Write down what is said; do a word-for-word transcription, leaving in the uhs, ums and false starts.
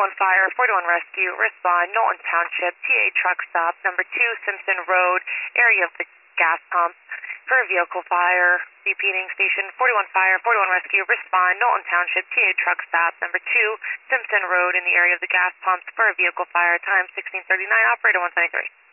forty-one Fire, forty-one Rescue, respond, Knowlton Township, T A truck stop, number two, Simpson Road, area of the gas pump, for a vehicle fire. Repeating, station forty-one Fire, forty-one Rescue, respond, Knowlton Township, T A truck stop, number two, Simpson Road, in the area of the gas pumps, for a vehicle fire, time sixteen thirty-nine, operator one twenty-three.